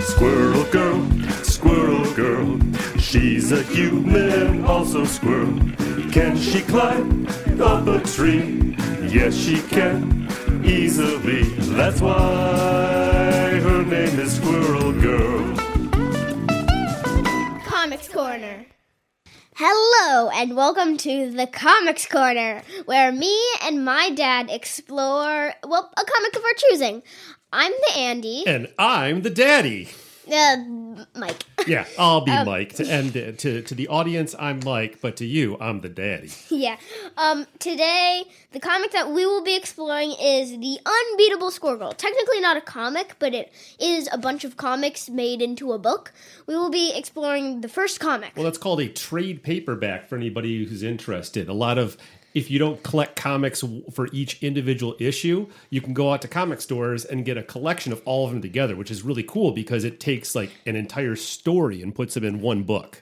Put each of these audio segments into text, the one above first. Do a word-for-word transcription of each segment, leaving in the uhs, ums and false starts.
Squirrel girl, squirrel girl. She's a human, also squirrel. Can she climb up a tree? Yes, she can, easily. That's why her name is Squirrel Girl. Comics Corner. Hello, and welcome to the Comics Corner, where me and my dad explore, well, a comic of our choosing. I'm the Andy. And I'm the daddy. Uh, Mike. Yeah, I'll be um, Mike. To, and uh, to, to the audience, I'm Mike, but to you, I'm the daddy. Yeah. Um, today, the comic that we will be exploring is The Unbeatable Squirrel Girl. Technically not a comic, but it is a bunch of comics made into a book. We will be exploring the first comic. Well, that's called a trade paperback for anybody who's interested. A lot of... If you don't collect comics for each individual issue, you can go out to comic stores and get a collection of all of them together, which is really cool because it takes like an entire story and puts them in one book.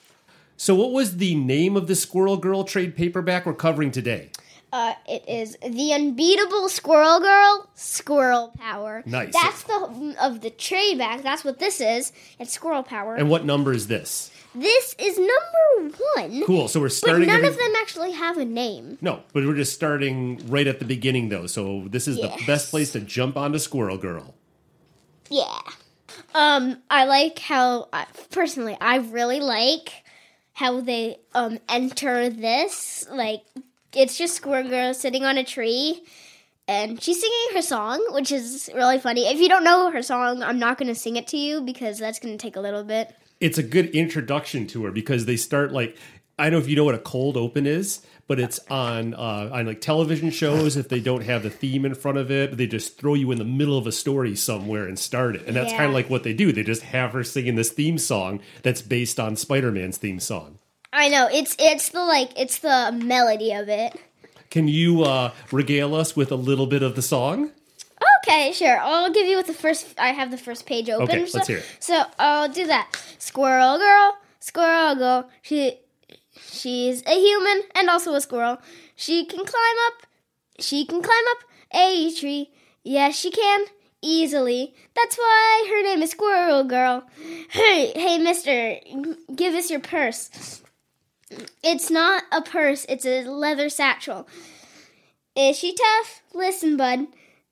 So what was the name of the Squirrel Girl trade paperback we're covering today? Uh, it is The Unbeatable Squirrel Girl, Squirrel Power. Nice. That's the of the trade back. That's what this is. It's Squirrel Power. And what number is this? This is number one. Cool. So we're starting. But none every... of them actually have a name. No, but we're just starting right at the beginning, though. So this is Yes. the best place to jump onto Squirrel Girl. Yeah. Um, I like how, uh, personally, I really like how they um enter this. Like, it's just Squirrel Girl sitting on a tree, and she's singing her song, which is really funny. If you don't know her song, I'm not going to sing it to you because that's going to take a little bit. It's a good introduction to her because they start like, I don't know if you know what a cold open is, but it's on uh, on like television shows. If they don't have the theme in front of it, they just throw you in the middle of a story somewhere and start it. And that's Yeah. kind of like what they do. They just have her singing this theme song that's based on Spider-Man's theme song. I know, it's it's the, like, it's the melody of it. Can you uh, regale us with a little bit of the song? Okay, sure. I'll give you with the first. I have the first page open. Okay, so, let's hear it. So I'll do that. Squirrel girl, squirrel girl. She, she's a human and also a squirrel. She can climb up. She can climb up a tree. Yes, she can easily. That's why her name is Squirrel Girl. Hey, hey, Mister, give us your purse. It's not a purse. It's a leather satchel. Is she tough? Listen, bud.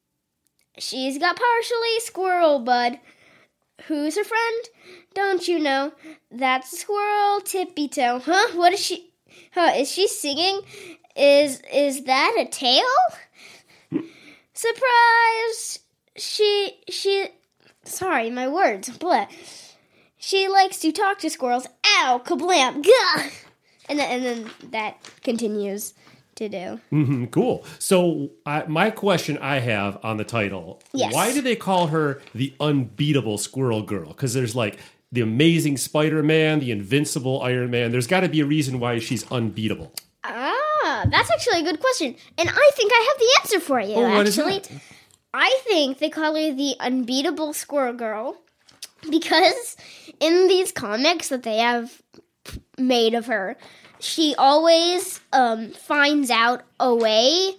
She's got partially squirrel bud. Who's her friend? Don't you know? That's Squirrel Tippy Toe. Huh? What is she? Huh? Is she singing? Is is that a tail? Surprise! She she. Sorry, my words. Blah. She likes to talk to squirrels. Ow! Kablam! Gah! And then and then that continues to do. Mm-hmm, cool. So uh, my question I have on the title, Yes. Why do they call her the Unbeatable Squirrel Girl? Because there's like the Amazing Spider-Man, the Invincible Iron Man. There's got to be a reason why she's unbeatable. Ah, that's actually a good question. And I think I have the answer for you, Oh, what is actually. that? I think they call her the Unbeatable Squirrel Girl because in these comics that they have made of her, she always um, finds out a way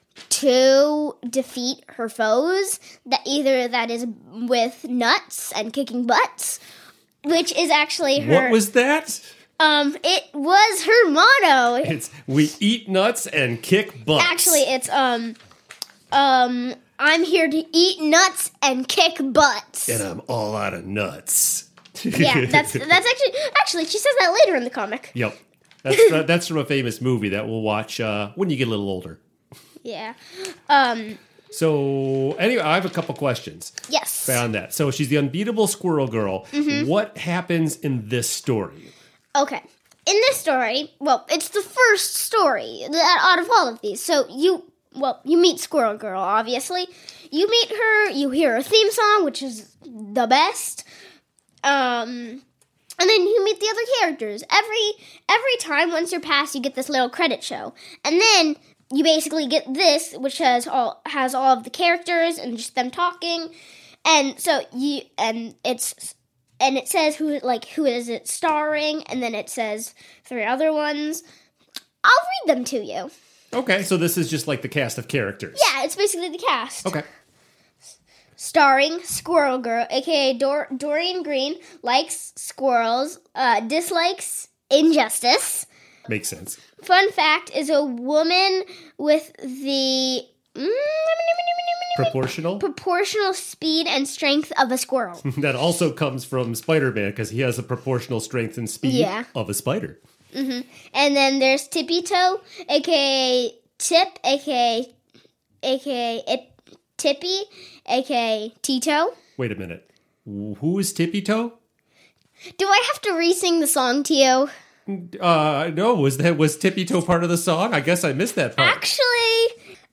to defeat her foes. That either that is with nuts and kicking butts, which is actually her. What was that? Um, it was her motto. It's we eat nuts and kick butts. Actually, it's um, um, I'm here to eat nuts and kick butts. And I'm all out of nuts. Yeah, that's that's actually actually she says that later in the comic. Yep. That's uh, that's from a famous movie that we'll watch uh, when you get a little older. Yeah. Um. So anyway, I have a couple questions. Yes. Found that. So she's the Unbeatable Squirrel Girl. Mm-hmm. What happens in this story? Okay. In this story, well, it's the first story out of all of these. So you, well, you meet Squirrel Girl, obviously. You meet her. You hear her theme song, which is the best. Um. And then you meet the other characters. Every every time once you're past, you get this little credit show. And then you basically get this, which has all has all of the characters and just them talking. And so you and it's and it says who like who is it starring, and then it says three other ones. I'll read them to you. Okay, so this is just like the cast of characters. Yeah, it's basically the cast. Okay. starring Squirrel Girl, aka Dor- Doreen Green, likes squirrels, uh, dislikes injustice. Makes sense. Fun fact is a woman with the mm, Proportional? proportional speed and strength of a squirrel. That also comes from Spider-Man because he has a proportional strength and speed Yeah. of a spider. And then there's Tippy Toe, aka Tip, aka aka it, Tippy, aka Tito. Wait a minute. Who is Tippy Toe? Do I have to re-sing the song to you? Uh, no, was that was Tippy Toe part of the song? I guess I missed that part. Actually,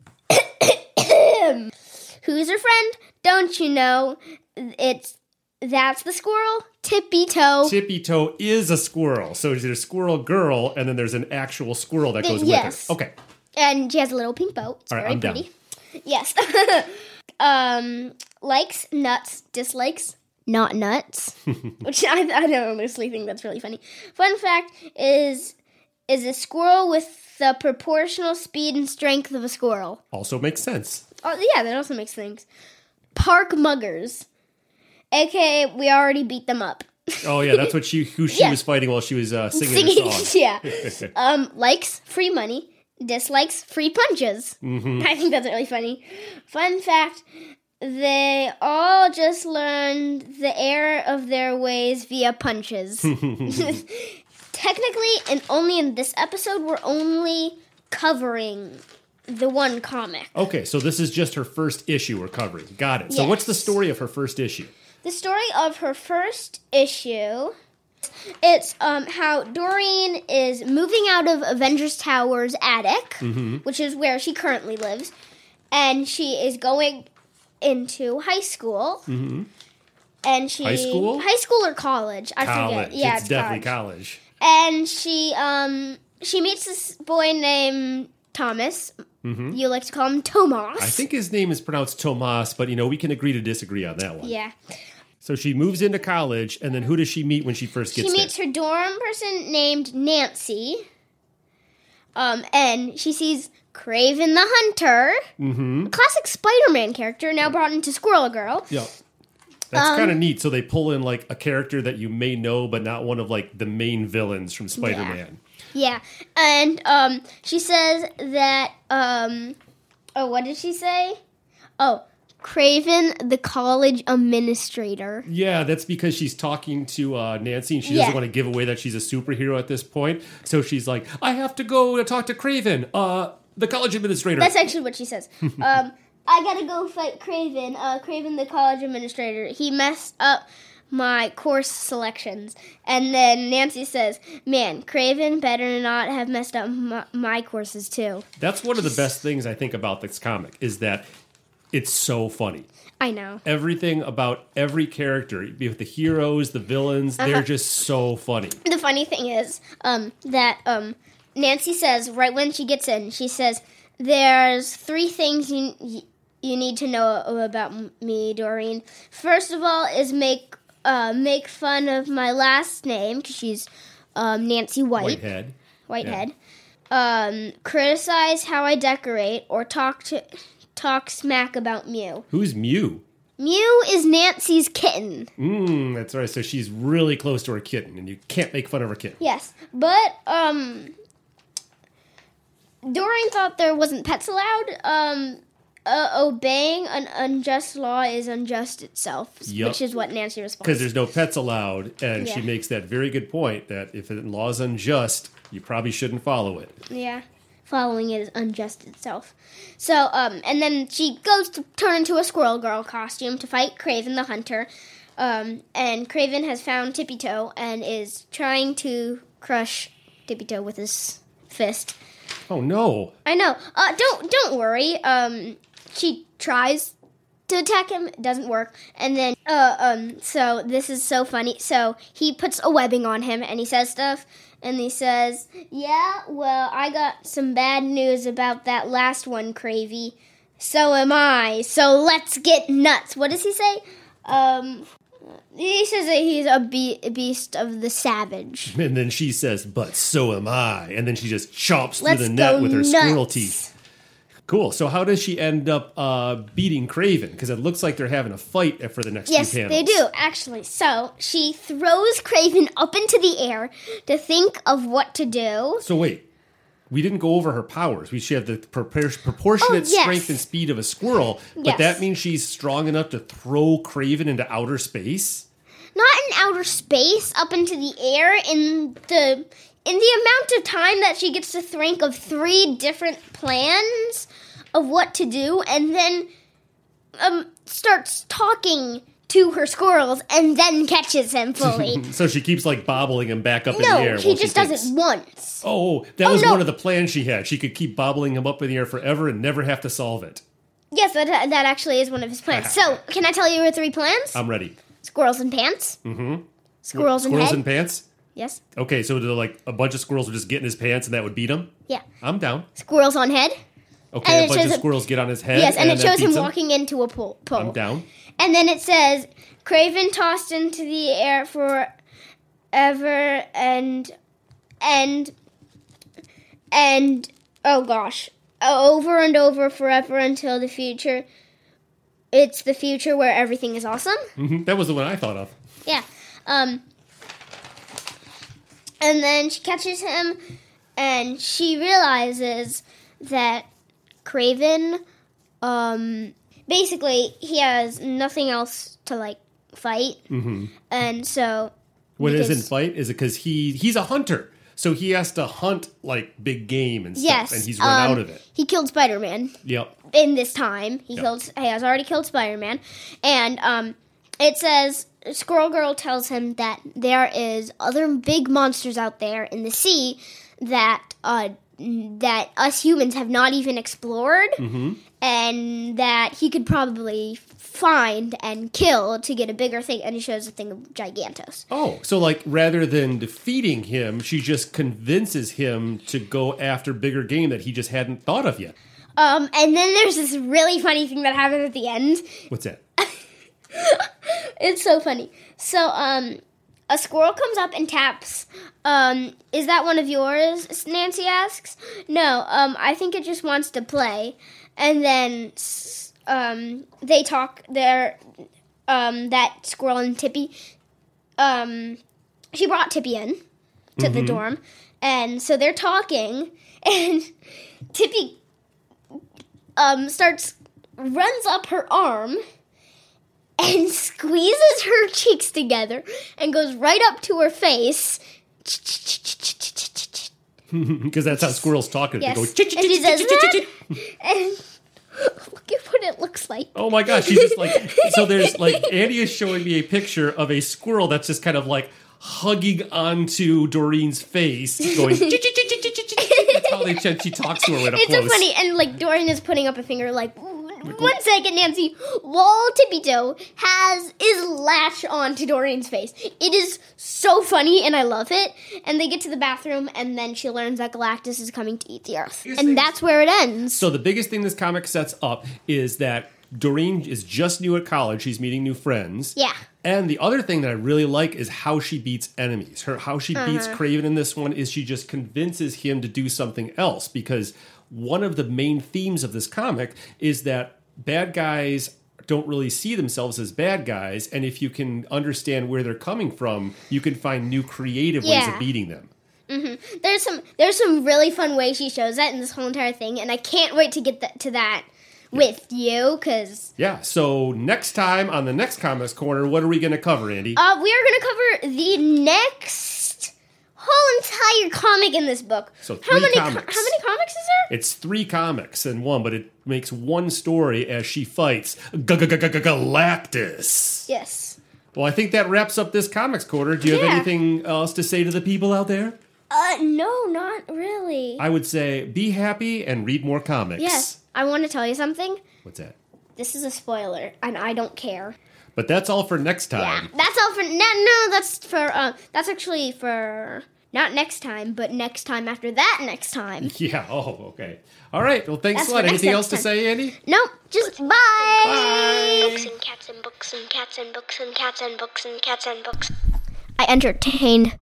who's her friend? Don't you know? It's that's the squirrel, Tippy Toe. Tippy Toe is a squirrel. So there's a squirrel girl, and then there's an actual squirrel that goes Yes. with her. Okay. And she has a little pink bow. It's All right, very I'm down. pretty. Yes. um, likes nuts, dislikes not nuts, which I, I honestly think that's really funny. Fun fact is is a squirrel with the proportional speed and strength of a squirrel. Also makes sense. Oh yeah, that also makes things. Park muggers, aka we already beat them up. Oh yeah, that's what she who she Yeah. was fighting while she was uh, singing, Singing, her song. yeah. Um, likes free money, dislikes free punches. Mm-hmm. I think that's really funny. Fun fact: they all just learned the error of their ways via punches. Technically, and only in this episode, we're only covering the one comic. Okay, so this is just her first issue we're covering. Got it. So what's the Yes. story of her first issue? The story of her first issue, it's um, how Doreen is moving out of Avengers Tower's attic, which is where she currently lives, and she is going into high school. Mm-hmm. And she High school? high school or college? I College. forget. Yeah, it's, it's, definitely college. college. And she um she meets this boy named Thomas. Mm-hmm. You like to call him Tomas. I think his name is pronounced Tomas, but you know we can agree to disagree on that one. Yeah. So she moves into college, and then who does she meet when she first She gets meets there? her dorm person named Nancy. Um, and she sees Craven the Hunter, mm-hmm. a classic Spider-Man character, now brought into Squirrel Girl. Yeah. That's Um, kind of neat. So they pull in like a character that you may know, but not one of like the main villains from Spider-Man. Yeah, and um, she says that um, oh, what did she say? Oh, Craven, the college administrator. Yeah, that's because she's talking to uh, Nancy, and she doesn't Yeah. want to give away that she's a superhero at this point. So she's like, "I have to go talk to Craven, uh, the college administrator." That's actually what she says. um, I gotta go fight Craven. Uh, Craven, the college administrator. He messed up my course selections. And then Nancy says, "Man, Craven better not have messed up my, my courses too." That's one of the best things I think about this comic is that it's so funny. I know. Everything about every character, be it the heroes, the villains, Uh-huh. they're just so funny. The funny thing is um, that um, Nancy says right when she gets in, she says, "There's three things you you need to know about me, Doreen. First of all, is make uh, make fun of my last name because she's um, Nancy White, Whitehead. Whitehead. Um, criticize how I decorate or talk to talk smack about Mew. Who's Mew? Mew is Nancy's kitten. Mm, that's right. So she's really close to her kitten, and you can't make fun of her kitten. Yes, but um, Doreen thought there wasn't pets allowed. Um, uh, obeying an unjust law is unjust itself, Yep. which is what Nancy responds. Because there's no pets allowed, and she Yeah. makes that very good point that if the law is unjust, you probably shouldn't follow it. Yeah, following it is unjust itself. So, um, and then she goes to turn into a Squirrel Girl costume to fight Craven the Hunter. Um, and Craven has found Tippy Toe and is trying to crush Tippy Toe with his fist. Oh no! I know. Uh, don't don't worry. Um, she tries to attack him. It doesn't work. And then, uh, um, so this is so funny. So he puts a webbing on him and he says stuff. And he says, "Yeah, well, I got some bad news about that last one, Cravey. So am I. So let's get nuts." What does he say? Um, he says that he's a, be- a beast of the savage. And then she says, "But so am I." And then she just chomps Let's through the net go with her nuts. squirrel teeth. Cool. So how does she end up uh, beating Craven? Because it looks like they're having a fight for the next Yes, few panels. they do, actually. So she throws Craven up into the air to think of what to do. So wait, we didn't go over her powers. We she had the propor- proportionate Oh, yes. strength and speed of a squirrel, but Yes. that means she's strong enough to throw Craven into outer space? Not in outer space, up into the air, in the in the amount of time that she gets to think of three different plans of what to do, and then um starts talking to her squirrels, and then catches him fully. So she keeps like bobbling him back up in the No, air. he while just she does thinks- it once. Oh, that Oh, was no. one of the plans she had. She could keep bobbling him up in the air forever and never have to solve it. Yes, that that actually is one of his plans. So, can I tell you her three plans? I'm ready. Squirrels in pants. Mm-hmm. Squirrels in Squirrels head. in pants? Yes. Okay, so they're like a bunch of squirrels would just get in his pants and that would beat him? Yeah. I'm down. Squirrels on head. Okay, And a it bunch shows of him- squirrels get on his head. Yes, and, it that shows him beats walking into a pool. pole. I'm down. And then it says, Craven tossed into the air forever and, and, and, oh gosh, over and over forever until the future. It's the future where everything is awesome. hmm That was the one I thought of. Yeah. Um, and then she catches him, and she realizes that Craven, um, basically, he has nothing else to, like, fight. Mm-hmm. And so... When it is in because- fight, is it because he he's a hunter, so he has to hunt like big game and stuff, Yes. and he's run um, out of it. He killed Spider-Man. Yep. In this time. He Yeah. killed. He has already killed Spider-Man, and um, it says Squirrel Girl tells him that there is other big monsters out there in the sea that uh, that us humans have not even explored, Mm-hmm. and that he could probably find and kill to get a bigger thing. And he shows a thing of Gigantos. Oh, so like rather than defeating him, she just convinces him to go after bigger game that he just hadn't thought of yet. Um, and then there's this really funny thing that happens at the end. What's that? It's so funny. So, um, a squirrel comes up and taps. Um, is that one of yours? Nancy asks. No, um, I think it just wants to play. And then, s- um, they talk. They're, um, that squirrel and Tippy. Um, she brought Tippy in to the dorm, and so they're talking, and Tippy, um, starts runs up her arm and squeezes her cheeks together and goes right up to her face. Because that's how squirrels talk. They Yes. go. And she says, "That," and look at what it looks like. Oh my gosh, she's just like, so there's like, Andy is showing me a picture of a squirrel that's just kind of like hugging onto Doreen's face, going, that's how they, she talks to her right up It's close. so funny, and like Dorian is putting up a finger, like, one second, Nancy. While Tippy Toe has is latched on to Dorian's face. It is so funny, and I love it. And they get to the bathroom, and then she learns that Galactus is coming to eat the Earth, Biggest and thing- that's where it ends. So the biggest thing this comic sets up is that Doreen is just new at college. She's meeting new friends. Yeah. And the other thing that I really like is how she beats enemies. Her how she beats Uh-huh. Craven in this one is she just convinces him to do something else, because one of the main themes of this comic is that bad guys don't really see themselves as bad guys, and if you can understand where they're coming from, you can find new creative ways Yeah. of beating them. There's some there's some really fun ways she shows that in this whole entire thing, and I can't wait to get that, to that with you, because Yeah, so next time on the next Comics Corner, what are we going to cover, Andy? uh, we are going to cover the next whole entire comic in this book. So how three many co- comics. how many comics is there? It's three comics in one, but it makes one story as she fights Galactus. Yes. Well, I think that wraps up this Comics Corner. Do you have Yeah. anything else to say to the people out there? Uh, no, not really. I would say be happy and read more comics. Yes, I want to tell you something. What's that? This is a spoiler, and I don't care. But that's all for next Yeah, time. that's all for no. No, that's for uh, that's actually for not next time, but next time after that next time. Yeah. Oh, okay. All right. Well, thanks That's a lot. for next Anything else to time. say, Andy? Nope, just bye. Bye. Books and cats and books and cats and books and cats and books and cats and books. I entertained